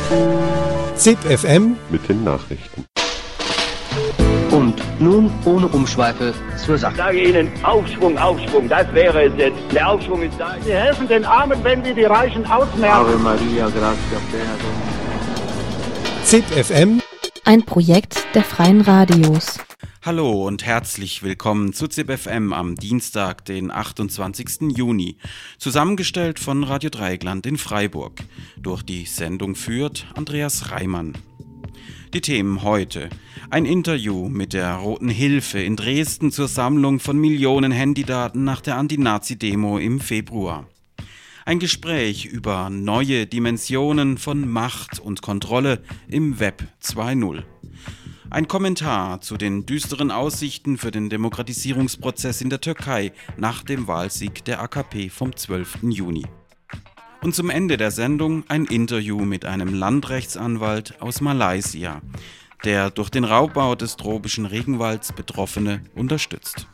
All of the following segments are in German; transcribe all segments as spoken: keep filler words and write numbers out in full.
Z I P F M mit den Nachrichten. Und nun ohne Umschweife zur Sache. Ich sage Ihnen, Aufschwung, Aufschwung, das wäre es jetzt. Der Aufschwung ist da. Sie helfen den Armen, wenn Sie die Reichen ausmerzen. Ave Maria, gratia plena. Z I P F M, ein Projekt der Freien Radios. Hallo und herzlich willkommen zu Z I P F M am Dienstag, den achtundzwanzigsten Juni. Zusammengestellt von Radio Dreieckland in Freiburg. Durch die Sendung führt Andreas Reimann. Die Themen heute: Ein Interview mit der Roten Hilfe in Dresden zur Sammlung von Millionen Handydaten nach der Anti-Nazi-Demo im Februar. Ein Gespräch über neue Dimensionen von Macht und Kontrolle im Web zwei Punkt null. Ein Kommentar zu den düsteren Aussichten für den Demokratisierungsprozess in der Türkei nach dem Wahlsieg der A K P vom zwölften Juni. Und zum Ende der Sendung ein Interview mit einem Landrechtsanwalt aus Malaysia, der durch den Raubbau des tropischen Regenwalds Betroffene unterstützt.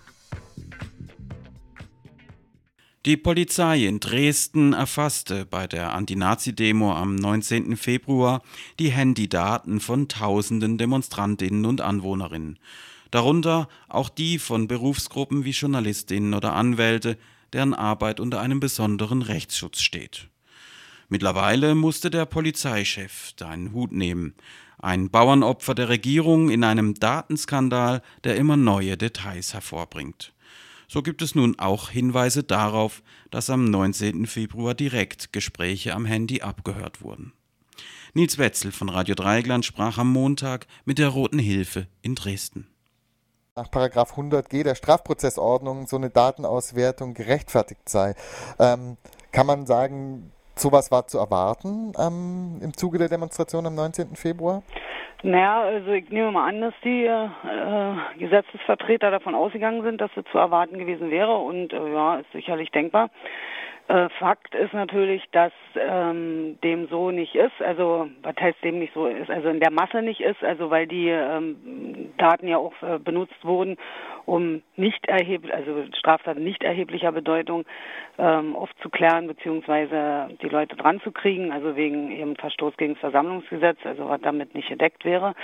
Die Polizei in Dresden erfasste bei der Anti-Nazi-Demo am neunzehnten Februar die Handydaten von tausenden Demonstrantinnen und Anwohnerinnen. Darunter auch die von Berufsgruppen wie Journalistinnen oder Anwälte, deren Arbeit unter einem besonderen Rechtsschutz steht. Mittlerweile musste der Polizeichef einen Hut nehmen. Ein Bauernopfer der Regierung in einem Datenskandal, der immer neue Details hervorbringt. So gibt es nun auch Hinweise darauf, dass am neunzehnten Februar direkt Gespräche am Handy abgehört wurden. Nils Wetzel von Radio Dreieckland sprach am Montag mit der Roten Hilfe in Dresden. Nach Paragraph hundert G der Strafprozessordnung so eine Datenauswertung gerechtfertigt sei. Ähm, kann man sagen, sowas war zu erwarten ähm, im Zuge der Demonstration am neunzehnten Februar? Naja, also ich nehme mal an, dass die äh, Gesetzesvertreter davon ausgegangen sind, dass es zu erwarten gewesen wäre und äh, ja, ist sicherlich denkbar. Äh, Fakt ist natürlich, dass ähm, dem so nicht ist, also was heißt dem nicht so ist, also in der Masse nicht ist, also weil die ähm, Daten ja auch äh, benutzt wurden, um nicht erheblich, also Straftaten nicht erheblicher Bedeutung ähm, aufzuklären beziehungsweise die Leute dran zu kriegen, also wegen eben Verstoß gegen das Versammlungsgesetz, also was damit nicht gedeckt wäre.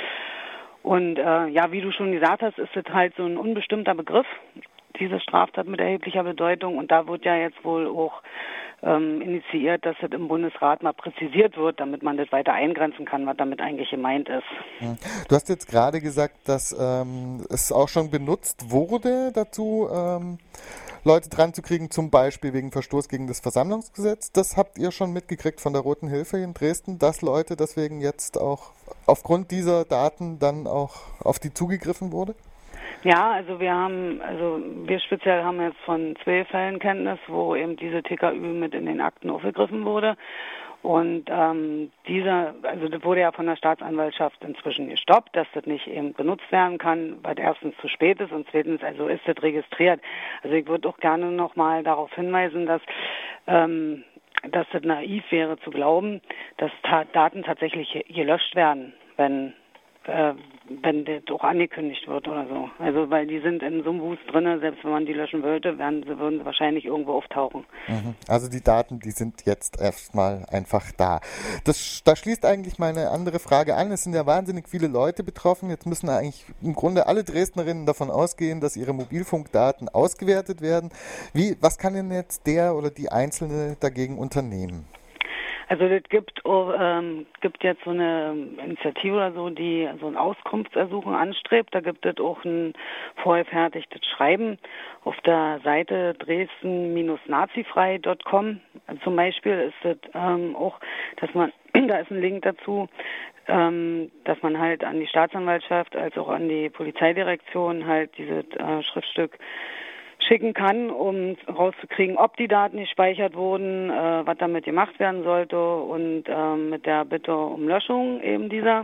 Und äh, ja, wie du schon gesagt hast, ist das halt so ein unbestimmter Begriff, diese Straftat mit erheblicher Bedeutung. Und da wird ja jetzt wohl auch ähm, initiiert, dass das im Bundesrat mal präzisiert wird, damit man das weiter eingrenzen kann, was damit eigentlich gemeint ist. Du hast jetzt gerade gesagt, dass ähm, es auch schon benutzt wurde dazu, ähm, Leute dran zu kriegen, zum Beispiel wegen Verstoß gegen das Versammlungsgesetz. Das habt ihr schon mitgekriegt von der Roten Hilfe in Dresden, dass Leute deswegen jetzt auch aufgrund dieser Daten dann auch auf die zugegriffen wurde? Ja, also wir haben, also wir speziell haben jetzt von zwei Fällen Kenntnis, wo eben diese T K Ü mit in den Akten aufgegriffen wurde. Und ähm, dieser, also das wurde ja von der Staatsanwaltschaft inzwischen gestoppt, dass das nicht eben benutzt werden kann, weil erstens zu spät ist und zweitens, also ist das registriert. Also ich würde auch gerne nochmal darauf hinweisen, dass ähm, dass das naiv wäre zu glauben, dass ta- Daten tatsächlich gelöscht werden, wenn äh, wenn das auch angekündigt wird oder so. Also weil die sind in so einem Wust drin, selbst wenn man die löschen wollte, werden sie, würden sie wahrscheinlich irgendwo auftauchen. Mhm. Also die Daten, die sind jetzt erstmal einfach da. Das, da schließt eigentlich meine andere Frage an. Es sind ja wahnsinnig viele Leute betroffen. Jetzt müssen eigentlich im Grunde alle Dresdnerinnen davon ausgehen, dass ihre Mobilfunkdaten ausgewertet werden. Wie, was kann denn jetzt der oder die Einzelne dagegen unternehmen? Also es gibt, ähm, gibt jetzt so eine Initiative oder so, die so ein Auskunftsersuchen anstrebt. Da gibt es auch ein vorgefertigtes Schreiben auf der Seite dresden Bindestrich nazifrei Punkt com. Zum Beispiel ist das ähm, auch, dass man, da ist ein Link dazu, ähm, dass man halt an die Staatsanwaltschaft als auch an die Polizeidirektion halt dieses äh, Schriftstück schicken kann, um rauszukriegen, ob die Daten gespeichert wurden, äh, was damit gemacht werden sollte und äh, mit der Bitte um Löschung eben dieser.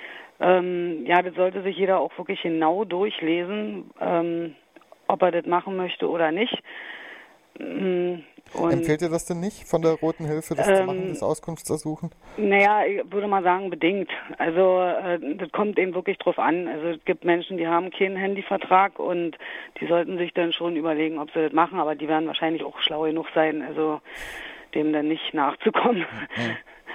Ähm, ja, das sollte sich jeder auch wirklich genau durchlesen, ähm, ob er das machen möchte oder nicht. Und, Empfehlt ihr das denn nicht von der Roten Hilfe, das ähm, zu machen, das Auskunftsersuchen? Naja, ich würde mal sagen, bedingt. Also äh, das kommt eben wirklich drauf an. Also es gibt Menschen, die haben keinen Handyvertrag und die sollten sich dann schon überlegen, ob sie das machen, aber die werden wahrscheinlich auch schlau genug sein, also dem dann nicht nachzukommen. Mhm.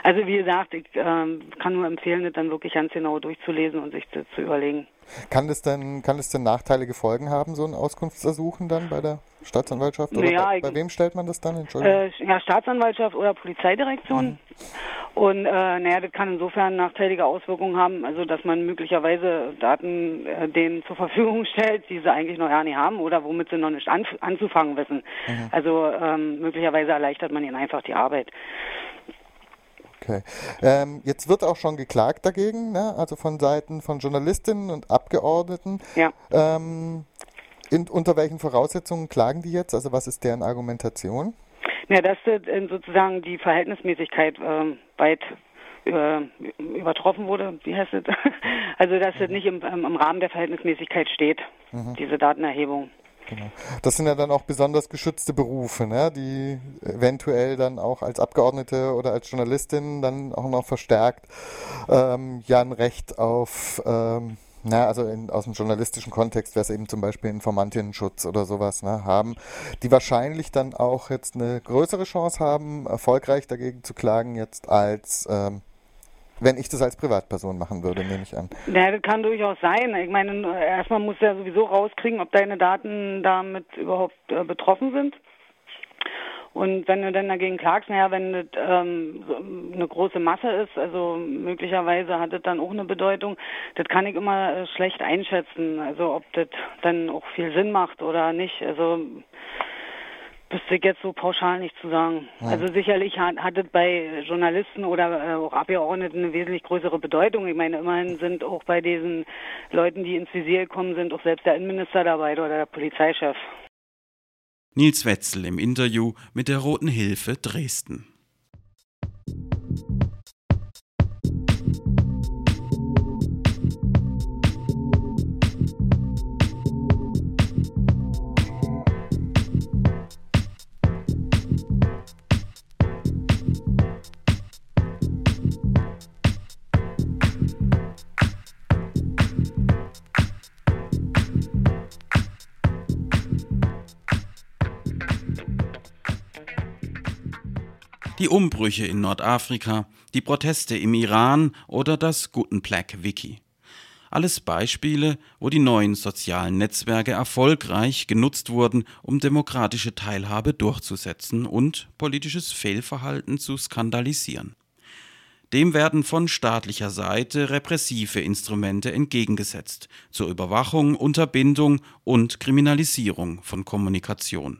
Also wie gesagt, ich äh, kann nur empfehlen, das dann wirklich ganz genau durchzulesen und sich das zu überlegen. Kann das denn, kann das denn nachteilige Folgen haben, so ein Auskunftsersuchen dann bei der Staatsanwaltschaft? Oder naja, bei, bei ich, wem stellt man das dann? Entschuldigung. Äh, ja, Staatsanwaltschaft oder Polizeidirektion. Mhm. Und äh, naja, das kann insofern nachteilige Auswirkungen haben, also dass man möglicherweise Daten äh, denen zur Verfügung stellt, die sie eigentlich noch gar nicht haben oder womit sie noch nicht anf- anzufangen wissen. Mhm. Also ähm, möglicherweise erleichtert man ihnen einfach die Arbeit. Okay. Ähm, jetzt wird auch schon geklagt dagegen, ne? Also von Seiten von Journalistinnen und Abgeordneten. Ja. Ähm, in, unter welchen Voraussetzungen klagen die jetzt? Also was ist deren Argumentation? Ja, dass äh, sozusagen die Verhältnismäßigkeit äh, weit über, übertroffen wurde, wie heißt es? Also dass mhm. es nicht im, im Rahmen der Verhältnismäßigkeit steht, mhm. diese Datenerhebung. Genau. Das sind ja dann auch besonders geschützte Berufe, ne, die eventuell dann auch als Abgeordnete oder als Journalistin dann auch noch verstärkt ähm, ja ein Recht auf, ähm, na, also in, aus dem journalistischen Kontext wäre es eben zum Beispiel Informantinnenschutz oder sowas, ne, haben, die wahrscheinlich dann auch jetzt eine größere Chance haben, erfolgreich dagegen zu klagen jetzt als ähm, wenn ich das als Privatperson machen würde, nehme ich an. Ja, das kann durchaus sein. Ich meine, erstmal musst du ja sowieso rauskriegen, ob deine Daten damit überhaupt äh, betroffen sind. Und wenn du dann dagegen klagst, naja, wenn das ähm, so eine große Masse ist, also möglicherweise hat das dann auch eine Bedeutung, das kann ich immer äh, schlecht einschätzen. Also ob das dann auch viel Sinn macht oder nicht. Also wüsste ich jetzt so pauschal nicht zu sagen. Ja. Also sicherlich hat, hat es bei Journalisten oder äh, auch Abgeordneten eine wesentlich größere Bedeutung. Ich meine, immerhin sind auch bei diesen Leuten, die ins Visier kommen, sind auch selbst der Innenminister dabei oder der Polizeichef. Nils Wetzel im Interview mit der Roten Hilfe Dresden. Die Umbrüche in Nordafrika, die Proteste im Iran oder das Gutenberg-Wiki. Alles Beispiele, wo die neuen sozialen Netzwerke erfolgreich genutzt wurden, um demokratische Teilhabe durchzusetzen und politisches Fehlverhalten zu skandalisieren. Dem werden von staatlicher Seite repressive Instrumente entgegengesetzt, zur Überwachung, Unterbindung und Kriminalisierung von Kommunikation.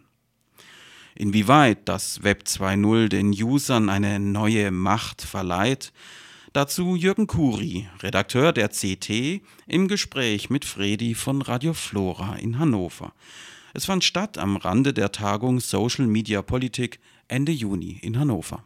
Inwieweit das Web zwei Punkt null den Usern eine neue Macht verleiht, dazu Jürgen Kuri, Redakteur der C T, im Gespräch mit Fredi von Radio Flora in Hannover. Es fand statt am Rande der Tagung Social Media Politik Ende Juni in Hannover.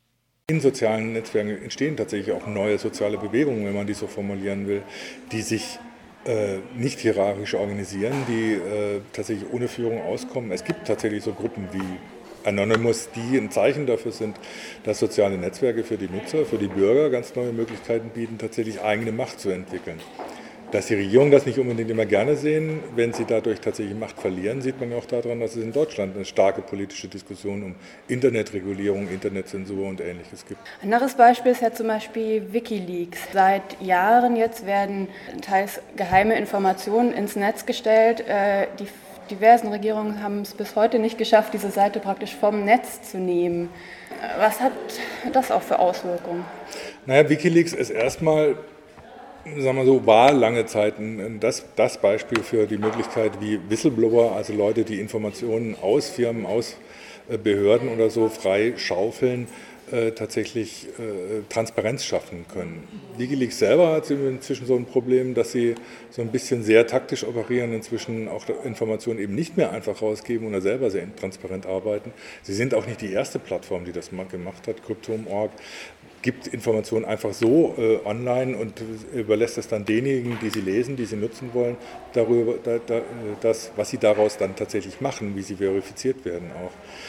In sozialen Netzwerken entstehen tatsächlich auch neue soziale Bewegungen, wenn man die so formulieren will, die sich äh, nicht hierarchisch organisieren, die äh, tatsächlich ohne Führung auskommen. Es gibt tatsächlich so Gruppen wie Anonymous, die ein Zeichen dafür sind, dass soziale Netzwerke für die Nutzer, für die Bürger ganz neue Möglichkeiten bieten, tatsächlich eigene Macht zu entwickeln. Dass die Regierungen das nicht unbedingt immer gerne sehen, wenn sie dadurch tatsächlich Macht verlieren, sieht man ja auch daran, dass es in Deutschland eine starke politische Diskussion um Internetregulierung, Internetzensur und Ähnliches gibt. Ein anderes Beispiel ist ja zum Beispiel WikiLeaks. Seit Jahren jetzt werden teils geheime Informationen ins Netz gestellt. Die diversen Regierungen haben es bis heute nicht geschafft, diese Seite praktisch vom Netz zu nehmen. Was hat das auch für Auswirkungen? Naja, WikiLeaks ist erstmal, sagen wir so, war lange Zeit das, das Beispiel für die Möglichkeit, wie Whistleblower, also Leute, die Informationen aus Firmen, aus Behörden oder so frei schaufeln, äh, tatsächlich äh, Transparenz schaffen können. WikiLeaks selber hat inzwischen so ein Problem, dass sie so ein bisschen sehr taktisch operieren, inzwischen auch Informationen eben nicht mehr einfach rausgeben oder selber sehr transparent arbeiten. Sie sind auch nicht die erste Plattform, die das mal gemacht hat, Cryptome Punkt org. Gibt Informationen einfach so äh, online und überlässt es dann denjenigen, die sie lesen, die sie nutzen wollen, darüber, da, da, das, was sie daraus dann tatsächlich machen, wie sie verifiziert werden auch.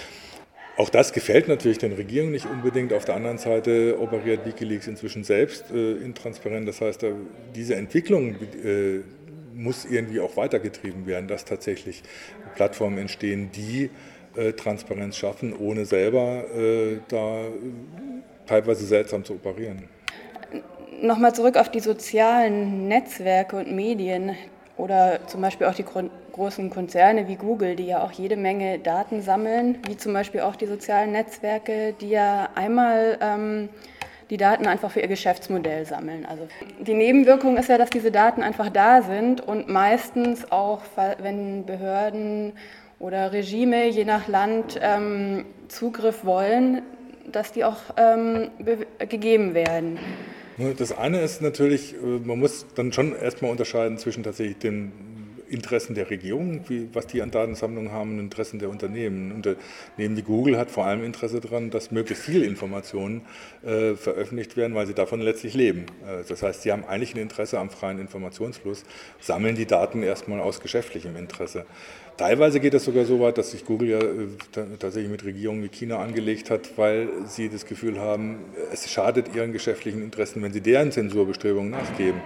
Auch das gefällt natürlich den Regierungen nicht unbedingt. Auf der anderen Seite operiert WikiLeaks inzwischen selbst äh, intransparent. Das heißt, da, diese Entwicklung äh, muss irgendwie auch weitergetrieben werden, dass tatsächlich Plattformen entstehen, die äh, Transparenz schaffen, ohne selber äh, da teilweise seltsam zu operieren. Nochmal zurück auf die sozialen Netzwerke und Medien oder zum Beispiel auch die großen Konzerne wie Google, die ja auch jede Menge Daten sammeln, wie zum Beispiel auch die sozialen Netzwerke, die ja einmal ähm, die Daten einfach für ihr Geschäftsmodell sammeln. Also die Nebenwirkung ist ja, dass diese Daten einfach da sind und meistens auch, wenn Behörden oder Regime je nach Land ähm, Zugriff wollen, dass die auch ähm, gegeben werden. Das eine ist natürlich, man muss dann schon erstmal unterscheiden zwischen tatsächlich den Interessen der Regierung, wie, was die an Datensammlung haben, und Interessen der Unternehmen. Unternehmen wie Google hat vor allem Interesse daran, dass möglichst viele Informationen äh, veröffentlicht werden, weil sie davon letztlich leben. Äh, das heißt, sie haben eigentlich ein Interesse am freien Informationsfluss, sammeln die Daten erstmal aus geschäftlichem Interesse. Teilweise geht es sogar so weit, dass sich Google ja äh, tatsächlich mit Regierungen wie China angelegt hat, weil sie das Gefühl haben, es schadet ihren geschäftlichen Interessen, wenn sie deren Zensurbestrebungen nachgeben.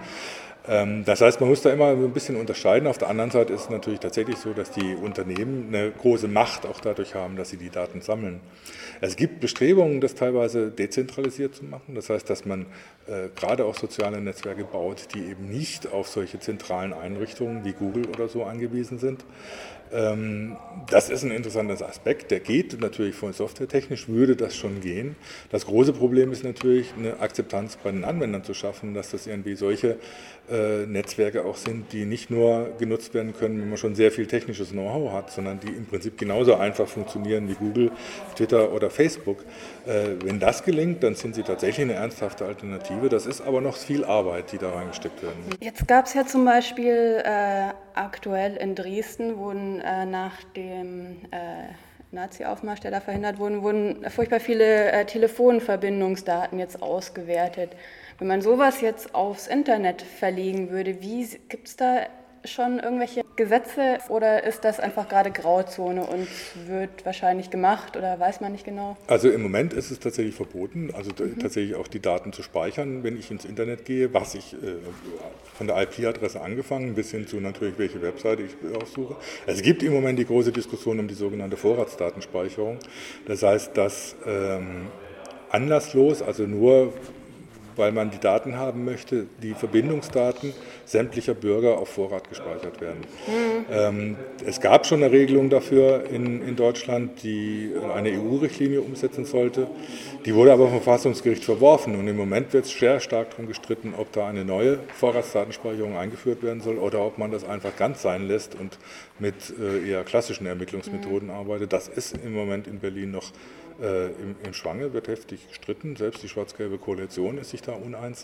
Das heißt, man muss da immer ein bisschen unterscheiden. Auf der anderen Seite ist es natürlich tatsächlich so, dass die Unternehmen eine große Macht auch dadurch haben, dass sie die Daten sammeln. Es gibt Bestrebungen, das teilweise dezentralisiert zu machen. Das heißt, dass man äh, gerade auch soziale Netzwerke baut, die eben nicht auf solche zentralen Einrichtungen wie Google oder so angewiesen sind. Ähm, das ist ein interessanter Aspekt. Der geht natürlich von softwaretechnisch, würde das schon gehen. Das große Problem ist natürlich, eine Akzeptanz bei den Anwendern zu schaffen, dass das irgendwie solche äh, Netzwerke auch sind, die nicht nur genutzt werden können, wenn man schon sehr viel technisches Know-how hat, sondern die im Prinzip genauso einfach funktionieren wie Google, Twitter oder Facebook. Äh, wenn das gelingt, dann sind sie tatsächlich eine ernsthafte Alternative. Das ist aber noch viel Arbeit, die da reingesteckt werden muss. Jetzt gab es ja zum Beispiel äh, aktuell in Dresden, wurden äh, nach dem äh, Nazi-Aufmarsch, der da verhindert wurde, wurden furchtbar viele äh, Telefonverbindungsdaten jetzt ausgewertet. Wenn man sowas jetzt aufs Internet verlegen würde, wie gibt es da schon irgendwelche Gesetze oder ist das einfach gerade Grauzone und wird wahrscheinlich gemacht oder weiß man nicht genau? Also im Moment ist es tatsächlich verboten, also mhm. tatsächlich auch die Daten zu speichern, wenn ich ins Internet gehe, was ich äh, von der I P-Adresse angefangen bis hin zu natürlich, welche Webseite ich aussuche. Es gibt im Moment die große Diskussion um die sogenannte Vorratsdatenspeicherung. Das heißt, dass ähm, anlasslos, also nur weil man die Daten haben möchte, die Verbindungsdaten sämtlicher Bürger auf Vorrat gespeichert werden. Mhm. Ähm, es gab schon eine Regelung dafür in, in Deutschland, die eine E U-Richtlinie umsetzen sollte. Die wurde aber vom Verfassungsgericht verworfen und im Moment wird es sehr stark darum gestritten, ob da eine neue Vorratsdatenspeicherung eingeführt werden soll oder ob man das einfach ganz sein lässt und mit äh, eher klassischen Ermittlungsmethoden mhm. arbeitet. Das ist im Moment in Berlin noch Äh, im, im Schwange, wird heftig gestritten. Selbst die schwarz-gelbe Koalition ist sich da uneins.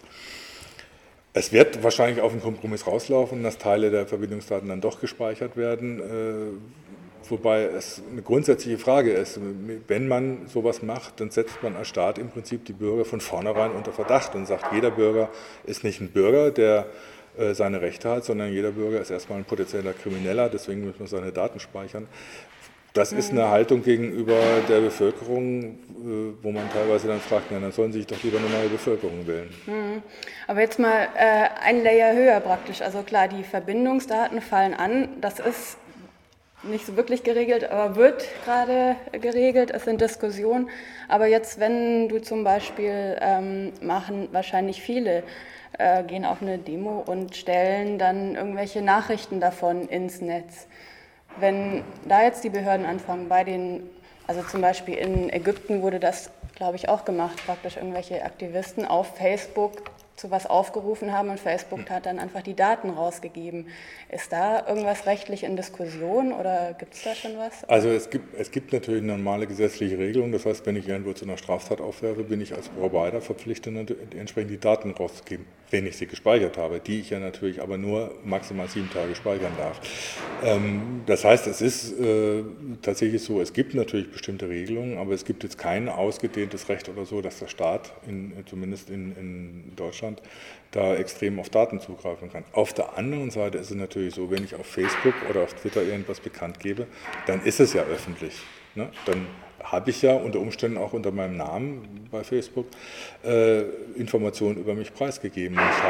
Es wird wahrscheinlich auf einen Kompromiss rauslaufen, dass Teile der Verbindungsdaten dann doch gespeichert werden. Äh, wobei es eine grundsätzliche Frage ist, wenn man sowas macht, dann setzt man als Staat im Prinzip die Bürger von vornherein unter Verdacht und sagt, jeder Bürger ist nicht ein Bürger, der äh, seine Rechte hat, sondern jeder Bürger ist erstmal ein potenzieller Krimineller, deswegen müssen wir seine Daten speichern. Das ist eine Haltung gegenüber der Bevölkerung, wo man teilweise dann fragt, na, dann sollen sie sich doch lieber eine neue Bevölkerung wählen. Aber jetzt mal äh, ein Layer höher praktisch. Also klar, die Verbindungsdaten fallen an. Das ist nicht so wirklich geregelt, aber wird gerade geregelt. Es sind Diskussionen. Aber jetzt, wenn du zum Beispiel, ähm, machen wahrscheinlich viele, äh, gehen auf eine Demo und stellen dann irgendwelche Nachrichten davon ins Netz. Wenn da jetzt die Behörden anfangen, bei den, also zum Beispiel in Ägypten wurde das, glaube ich, auch gemacht, praktisch irgendwelche Aktivisten auf Facebook zu was aufgerufen haben und Facebook hat dann einfach die Daten rausgegeben. Ist da irgendwas rechtlich in Diskussion oder gibt es da schon was? Also es gibt, es gibt natürlich eine normale gesetzliche Regelung. Das heißt, wenn ich irgendwo zu einer Straftat aufwerfe, bin ich als Provider verpflichtet, entsprechend die Daten rauszugeben, wenn ich sie gespeichert habe, die ich ja natürlich aber nur maximal sieben Tage speichern darf. Ähm, das heißt, es ist äh, tatsächlich so, es gibt natürlich bestimmte Regelungen, aber es gibt jetzt kein ausgedehntes Recht oder so, dass der Staat, in, zumindest in, in Deutschland, da extrem auf Daten zugreifen kann. Auf der anderen Seite ist es natürlich so, wenn ich auf Facebook oder auf Twitter irgendwas bekannt gebe, dann ist es ja öffentlich. Ne? Dann habe ich ja unter Umständen auch unter meinem Namen bei Facebook äh, Informationen über mich preisgegeben. Ich habe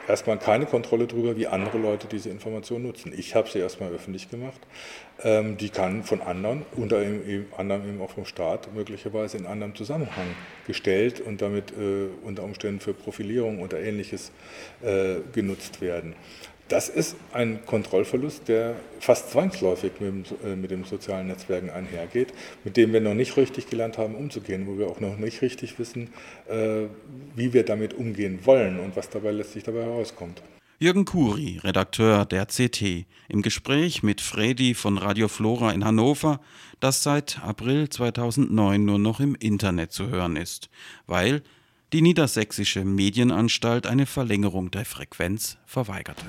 erstmal keine Kontrolle darüber, wie andere Leute diese Informationen nutzen. Ich habe sie erstmal öffentlich gemacht. Ähm, die kann von anderen, unter anderem eben auch vom Staat, möglicherweise in anderem Zusammenhang gestellt und damit äh, unter Umständen für Profilierung oder Ähnliches äh, genutzt werden. Das ist ein Kontrollverlust, der fast zwangsläufig mit dem, äh, mit den sozialen Netzwerken einhergeht, mit dem wir noch nicht richtig gelernt haben, umzugehen, wo wir auch noch nicht richtig wissen, äh, wie wir damit umgehen wollen und was dabei letztlich dabei herauskommt. Jürgen Kuri, Redakteur der C T, im Gespräch mit Fredi von Radio Flora in Hannover, das seit April zweitausendneun nur noch im Internet zu hören ist, weil die Niedersächsische Medienanstalt eine Verlängerung der Frequenz verweigerte.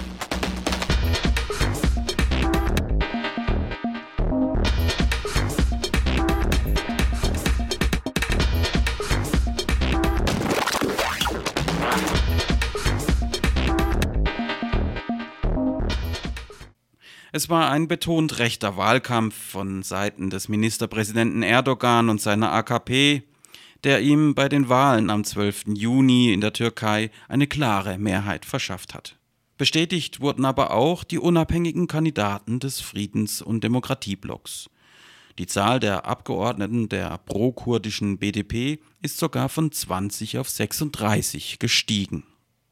Es war ein betont rechter Wahlkampf von Seiten des Ministerpräsidenten Erdogan und seiner A K P, der ihm bei den Wahlen am zwölften Juni in der Türkei eine klare Mehrheit verschafft hat. Bestätigt wurden aber auch die unabhängigen Kandidaten des Friedens- und Demokratieblocks. Die Zahl der Abgeordneten der pro-kurdischen B D P ist sogar von zwanzig auf sechsunddreißig gestiegen.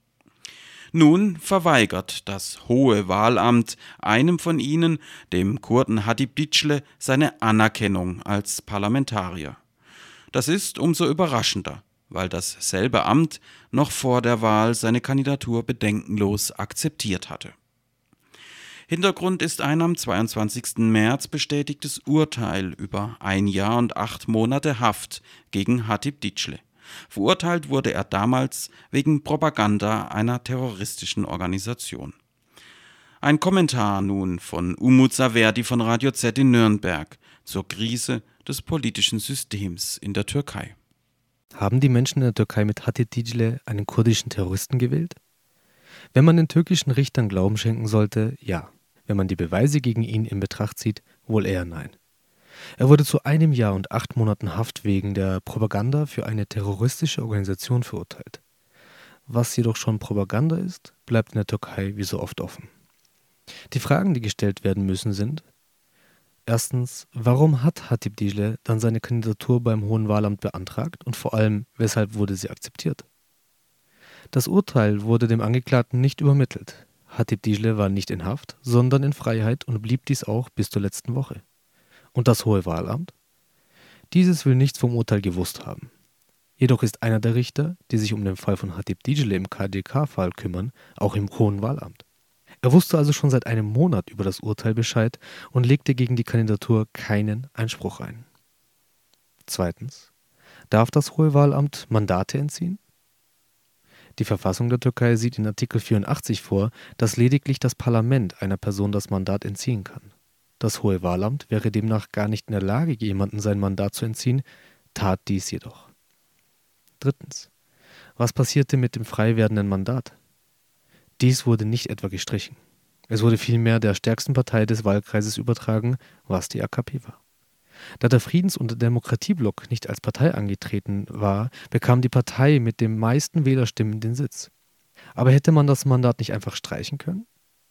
Nun verweigert das Hohe Wahlamt einem von ihnen, dem Kurden Hatip Dicle, seine Anerkennung als Parlamentarier. Das ist umso überraschender, weil dasselbe Amt noch vor der Wahl seine Kandidatur bedenkenlos akzeptiert hatte. Hintergrund ist ein am zweiundzwanzigsten März bestätigtes Urteil über ein Jahr und acht Monate Haft gegen Hatip Dicle. Verurteilt wurde er damals wegen Propaganda einer terroristischen Organisation. Ein Kommentar nun von Umut Saverdi von Radio Z in Nürnberg zur Krise des politischen Systems in der Türkei. Haben die Menschen in der Türkei mit Hatip Dicle einen kurdischen Terroristen gewählt? Wenn man den türkischen Richtern Glauben schenken sollte, ja. Wenn man die Beweise gegen ihn in Betracht zieht, wohl eher nein. Er wurde zu einem Jahr und acht Monaten Haft wegen der Propaganda für eine terroristische Organisation verurteilt. Was jedoch schon Propaganda ist, bleibt in der Türkei wie so oft offen. Die Fragen, die gestellt werden müssen, sind: Erstens, warum hat Hatip Dicle dann seine Kandidatur beim Hohen Wahlamt beantragt und vor allem, weshalb wurde sie akzeptiert? Das Urteil wurde dem Angeklagten nicht übermittelt. Hatip Dicle war nicht in Haft, sondern in Freiheit und blieb dies auch bis zur letzten Woche. Und das Hohe Wahlamt? Dieses will nichts vom Urteil gewusst haben. Jedoch ist einer der Richter, die sich um den Fall von Hatip Dicle im K D K-Fall kümmern, auch im Hohen Wahlamt. Er wusste also schon seit einem Monat über das Urteil Bescheid und legte gegen die Kandidatur keinen Einspruch ein. Zweitens, darf das Hohe Wahlamt Mandate entziehen? Die Verfassung der Türkei sieht in Artikel vierundachtzig vor, dass lediglich das Parlament einer Person das Mandat entziehen kann. Das Hohe Wahlamt wäre demnach gar nicht in der Lage, jemandem sein Mandat zu entziehen, tat dies jedoch. Drittens, was passierte mit dem frei werdenden Mandat? Dies wurde nicht etwa gestrichen. Es wurde vielmehr der stärksten Partei des Wahlkreises übertragen, was die A K P war. Da der Friedens- und Demokratieblock nicht als Partei angetreten war, bekam die Partei mit den meisten Wählerstimmen den Sitz. Aber hätte man das Mandat nicht einfach streichen können?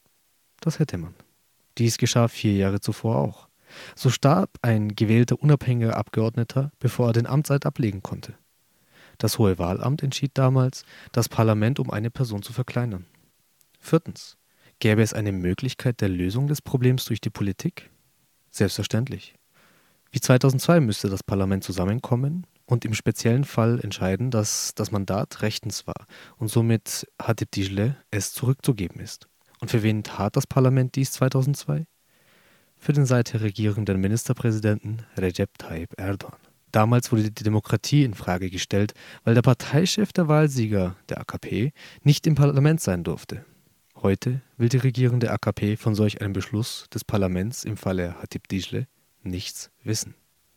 Das hätte man. Dies geschah vier Jahre zuvor auch. So starb ein gewählter unabhängiger Abgeordneter, bevor er den Amtseid ablegen konnte. Das Hohe Wahlamt entschied damals, das Parlament um eine Person zu verkleinern. Viertens. Gäbe es eine Möglichkeit der Lösung des Problems durch die Politik? Selbstverständlich. Wie zweitausendzwei müsste das Parlament zusammenkommen und im speziellen Fall entscheiden, dass das Mandat rechtens war und somit Hatip Dicle es zurückzugeben ist. Und für wen tat das Parlament dies zweitausendzwei? Für den seither regierenden Ministerpräsidenten Recep Tayyip Erdogan. Damals wurde die Demokratie in Frage gestellt, weil der Parteichef der Wahlsieger der A K P nicht im Parlament sein durfte. Heute will die regierende A K P von solch einem Beschluss des Parlaments im Falle Hatip Dicle nichts wissen.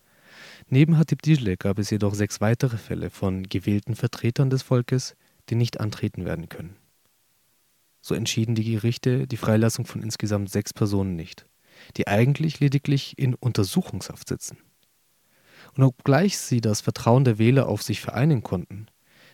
Neben Hatip Dicle gab es jedoch sechs weitere Fälle von gewählten Vertretern des Volkes, die nicht antreten werden können. So entschieden die Gerichte die Freilassung von insgesamt sechs Personen nicht, die eigentlich lediglich in Untersuchungshaft sitzen. Und obgleich sie das Vertrauen der Wähler auf sich vereinen konnten,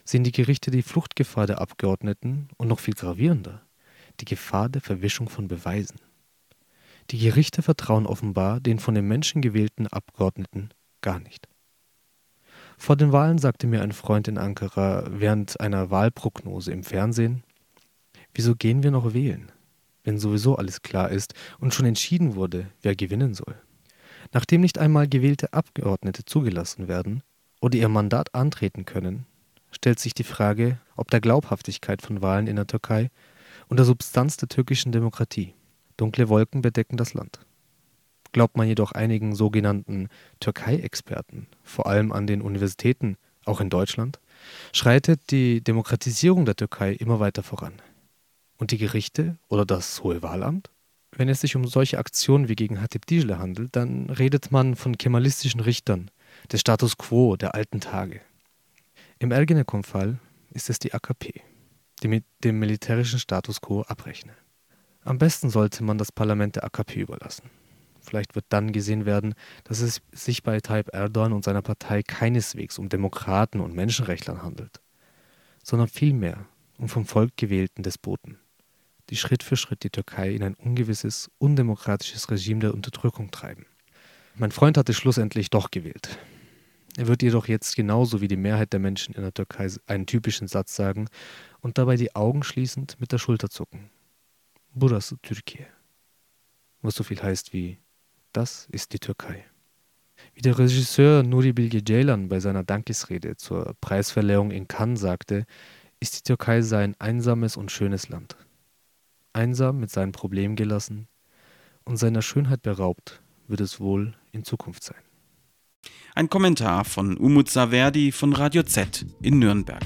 sehen die Gerichte die Fluchtgefahr der Abgeordneten und noch viel gravierender, die Gefahr der Verwischung von Beweisen. Die Gerichte vertrauen offenbar den von den Menschen gewählten Abgeordneten gar nicht. Vor den Wahlen sagte mir ein Freund in Ankara während einer Wahlprognose im Fernsehen: Wieso gehen wir noch wählen, wenn sowieso alles klar ist und schon entschieden wurde, wer gewinnen soll? Nachdem nicht einmal gewählte Abgeordnete zugelassen werden oder ihr Mandat antreten können, stellt sich die Frage, ob der Glaubhaftigkeit von Wahlen in der Türkei und der Substanz der türkischen Demokratie. Dunkle Wolken bedecken das Land. Glaubt man jedoch einigen sogenannten Türkei-Experten, vor allem an den Universitäten, auch in Deutschland, schreitet die Demokratisierung der Türkei immer weiter voran. Und die Gerichte oder das Hohe Wahlamt? Wenn es sich um solche Aktionen wie gegen Hatip Dicle handelt, dann redet man von kemalistischen Richtern, des Status quo der alten Tage. Im Ergenekon-Fall ist es die A K P, die mit dem militärischen Status quo abrechne. Am besten sollte man das Parlament der A K P überlassen. Vielleicht wird dann gesehen werden, dass es sich bei Tayyip Erdogan und seiner Partei keineswegs um Demokraten und Menschenrechtler handelt, sondern vielmehr um vom Volk gewählten Despoten, die Schritt für Schritt die Türkei in ein ungewisses, undemokratisches Regime der Unterdrückung treiben. Mein Freund hatte schlussendlich doch gewählt. Er wird jedoch jetzt genauso wie die Mehrheit der Menschen in der Türkei einen typischen Satz sagen und dabei die Augen schließend mit der Schulter zucken. Burası Türkiye. Was so viel heißt wie: Das ist die Türkei. Wie der Regisseur Nuri Bilge Ceylan bei seiner Dankesrede zur Preisverleihung in Cannes sagte, ist die Türkei sein einsames und schönes Land. Einsam mit seinen Problemen gelassen und seiner Schönheit beraubt wird es wohl in Zukunft sein. Ein Kommentar von Umut Saverdi von Radio Z in Nürnberg.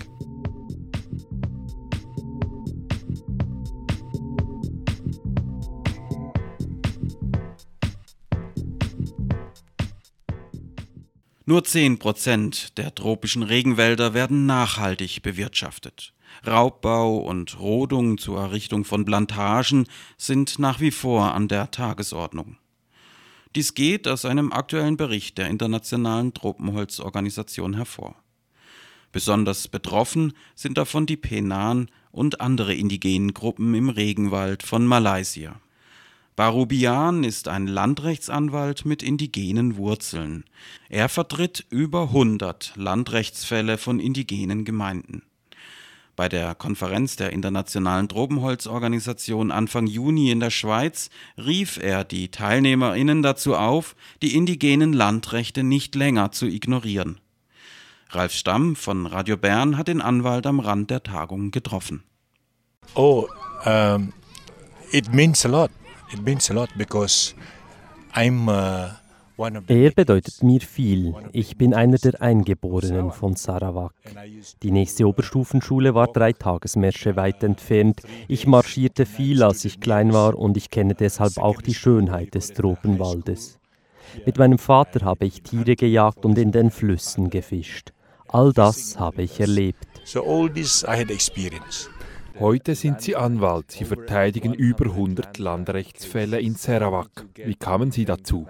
Nur zehn Prozent der tropischen Regenwälder werden nachhaltig bewirtschaftet. Raubbau und Rodung zur Errichtung von Plantagen sind nach wie vor an der Tagesordnung. Dies geht aus einem aktuellen Bericht der Internationalen Tropenholzorganisation hervor. Besonders betroffen sind davon die Penan und andere indigenen Gruppen im Regenwald von Malaysia. Barubian ist ein Landrechtsanwalt mit indigenen Wurzeln. Er vertritt über hundert Landrechtsfälle von indigenen Gemeinden. Bei der Konferenz der Internationalen Tropenholzorganisation Anfang Juni in der Schweiz rief er die TeilnehmerInnen dazu auf, die indigenen Landrechte nicht länger zu ignorieren. Ralf Stamm von Radio Bern hat den Anwalt am Rand der Tagung getroffen. Oh, um, it means a lot. It means a lot because I'm uh, one of the Er bedeutet mir viel. Ich bin einer der Eingeborenen von Sarawak. Die nächste Oberstufenschule war drei Tagesmärsche weit entfernt. Ich marschierte viel, als ich klein war, und ich kenne deshalb auch die Schönheit des Tropenwaldes. Mit meinem Vater habe ich Tiere gejagt und in den Flüssen gefischt. All das habe ich erlebt. So all this I had experienced. Heute sind Sie Anwalt. Sie verteidigen über hundert Landrechtsfälle in Sarawak. Wie kamen Sie dazu?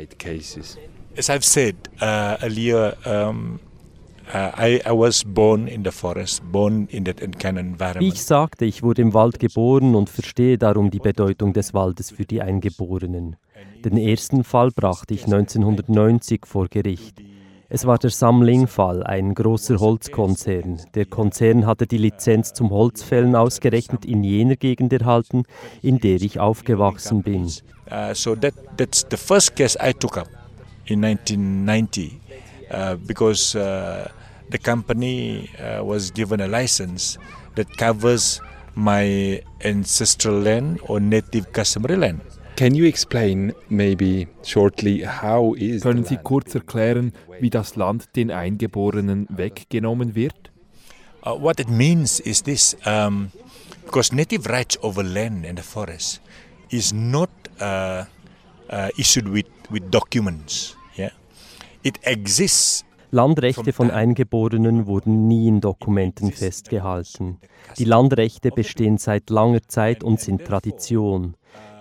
As I've said uh, earlier, um, uh, I, I was born in the forest, born in that kind of environment. Wie ich sagte, ich wurde im Wald geboren und verstehe darum die Bedeutung des Waldes für die Eingeborenen. Den ersten Fall brachte ich neunzehnhundertneunzig vor Gericht. Es war der Samling-Fall, ein großer Holzkonzern. Der Konzern hatte die Lizenz zum Holzfällen ausgerechnet in jener Gegend erhalten, in der ich aufgewachsen bin. Uh, so that, that's the first case I took up in nineteen ninety, uh, because uh, the company uh, was given a license that covers my ancestral land or native customary land. Can you explain maybe shortly how is Können Sie kurz erklären, wie das Land den Eingeborenen weggenommen wird? Uh, what it means is this, um, because native rights over land and the forest is not uh, uh, issued with, with documents. Yeah? It exists. Landrechte von Eingeborenen wurden nie in Dokumenten festgehalten. Die Landrechte bestehen seit langer Zeit und sind Tradition.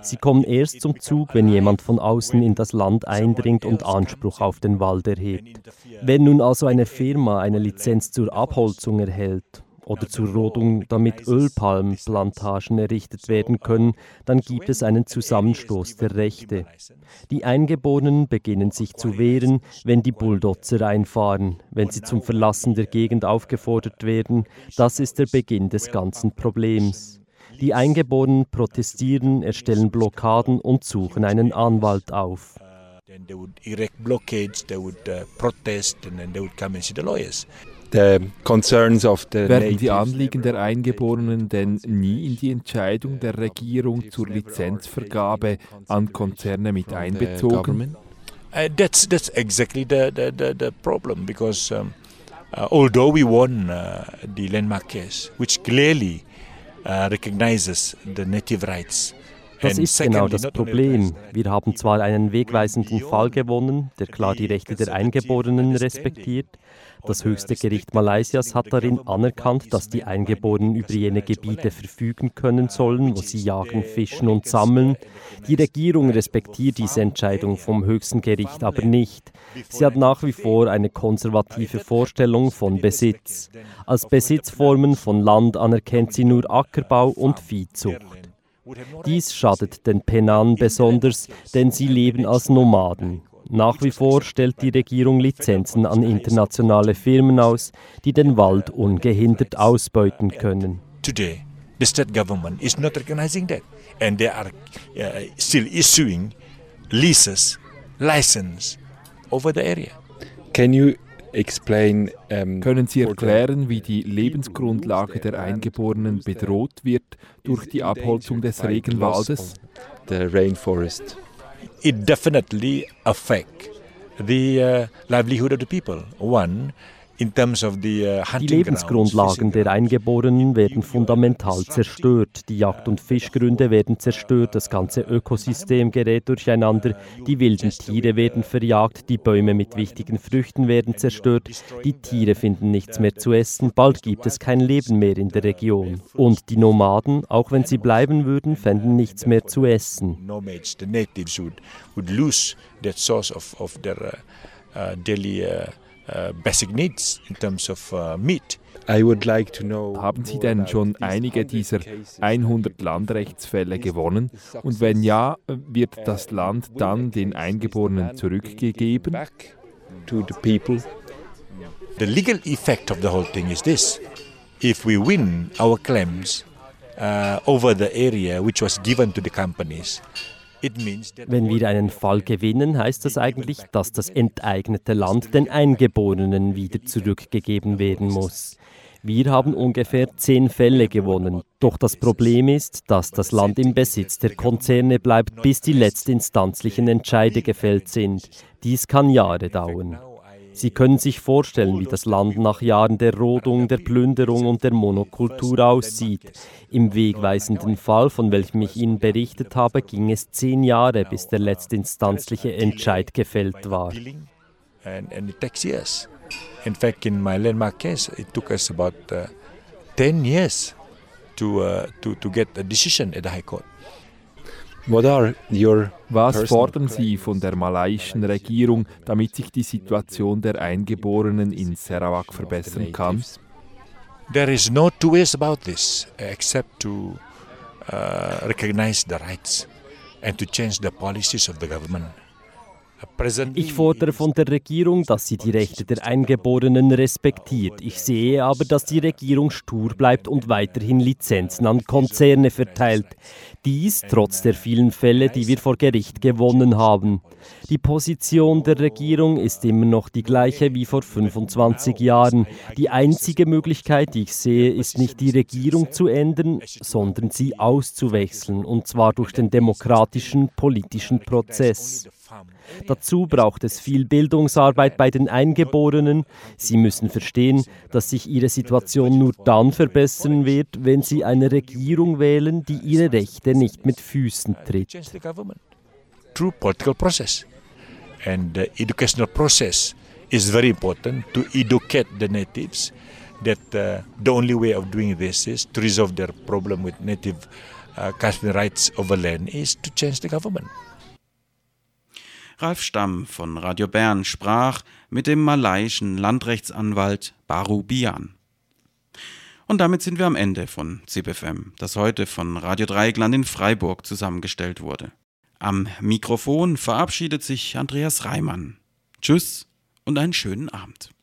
Sie kommen erst zum Zug, wenn jemand von außen in das Land eindringt und Anspruch auf den Wald erhebt. Wenn nun also eine Firma eine Lizenz zur Abholzung erhält oder zur Rodung, damit Ölpalmenplantagen errichtet werden können, dann gibt es einen Zusammenstoß der Rechte. Die Eingeborenen beginnen sich zu wehren, wenn die Bulldozer einfahren, wenn sie zum Verlassen der Gegend aufgefordert werden. Das ist der Beginn des ganzen Problems. Die Eingeborenen protestieren, erstellen Blockaden und suchen einen Anwalt auf. Then they would erect blockades, they would uh, protest and then they would come and see the lawyers. The concerns of the Werden die Anliegen der Eingeborenen denn nie in die Entscheidung der Regierung zur Lizenzvergabe an Konzerne mit einbezogen? Uh, that's that's exactly the the the, the problem because um, uh, although we won uh, the landmark case, which clearly uh, recognizes the native rights. Das ist genau das Problem. Wir haben zwar einen wegweisenden Fall gewonnen, der klar die Rechte der Eingeborenen respektiert. Das höchste Gericht Malaysias hat darin anerkannt, dass die Eingeborenen über jene Gebiete verfügen können sollen, wo sie jagen, fischen und sammeln. Die Regierung respektiert diese Entscheidung vom höchsten Gericht aber nicht. Sie hat nach wie vor eine konservative Vorstellung von Besitz. Als Besitzformen von Land anerkennt sie nur Ackerbau und Viehzucht. Dies schadet den Penan besonders, denn sie leben als Nomaden. Nach wie vor stellt die Regierung Lizenzen an internationale Firmen aus, die den Wald ungehindert ausbeuten können. Today, the state government is not recognizing that, and they are uh, still issuing leases, license over the area. Can you explain, um, Können Sie erklären, wie die Lebensgrundlage der Eingeborenen bedroht wird durch die Abholzung des Regenwaldes? The rainforest. It definitely affects the uh, livelihood of the people. One, in terms of the uh, hunting Die Lebensgrundlagen der Eingeborenen werden fundamental zerstört. Die Jagd- und Fischgründe werden zerstört, das ganze Ökosystem gerät durcheinander, die wilden Tiere werden verjagt, die Bäume mit wichtigen Früchten werden zerstört, die Tiere finden nichts mehr zu essen, bald gibt es kein Leben mehr in der Region. Und die Nomaden, auch wenn sie bleiben würden, fänden nichts mehr zu essen. Nomads, the natives would, would lose that source of, of their uh, uh, daily uh, Uh, basic needs in terms of uh, meat. I would like to know, haben Sie denn schon einige dieser hundert Landrechtsfälle gewonnen? Und wenn ja, wird das Land dann den Eingeborenen zurückgegeben? To the people. The legal effect of the whole thing is this: if we win our claims uh, over the area which was given to the companies. Wenn wir einen Fall gewinnen, heißt das eigentlich, dass das enteignete Land den Eingeborenen wieder zurückgegeben werden muss. Wir haben ungefähr zehn Fälle gewonnen. Doch das Problem ist, dass das Land im Besitz der Konzerne bleibt, bis die letztinstanzlichen Entscheide gefällt sind. Dies kann Jahre dauern. Sie können sich vorstellen, wie das Land nach Jahren der Rodung, der Plünderung und der Monokultur aussieht. Im wegweisenden Fall, von welchem ich Ihnen berichtet habe, ging es zehn Jahre, bis der letztinstanzliche Entscheid gefällt war. And, and it takes years. In fact, in my landmark case, it took us about uh, ten years to, uh, to, to get a decision at the High Court. What are your Was fordern Sie von der malaiischen Regierung, damit sich die Situation der Eingeborenen in Sarawak verbessern kann? There is no two ways about this except to uh, recognize the rights and to change the policies of the government. Ich fordere von der Regierung, dass sie die Rechte der Eingeborenen respektiert. Ich sehe aber, dass die Regierung stur bleibt und weiterhin Lizenzen an Konzerne verteilt. Dies trotz der vielen Fälle, die wir vor Gericht gewonnen haben. Die Position der Regierung ist immer noch die gleiche wie vor fünfundzwanzig Jahren. Die einzige Möglichkeit, die ich sehe, ist nicht die Regierung zu ändern, sondern sie auszuwechseln, und zwar durch den demokratischen politischen Prozess. Dazu braucht es viel Bildungsarbeit bei den Eingeborenen. Sie müssen verstehen, dass sich ihre Situation nur dann verbessern wird, wenn sie eine Regierung wählen, die ihre Rechte nicht mit Füßen tritt. Through political process. And the educational process is very important to educate the natives that uh, the only way of doing this is to resolve their problem with native uh, Kashmir rights over land is to change the government. Ralf Stamm von Radio Bern sprach mit dem malaiischen Landrechtsanwalt Baru Bian. Und damit sind wir am Ende von Z I P F M, das heute von Radio Dreieckland in Freiburg zusammengestellt wurde. Am Mikrofon verabschiedet sich Andreas Reimann. Tschüss und einen schönen Abend.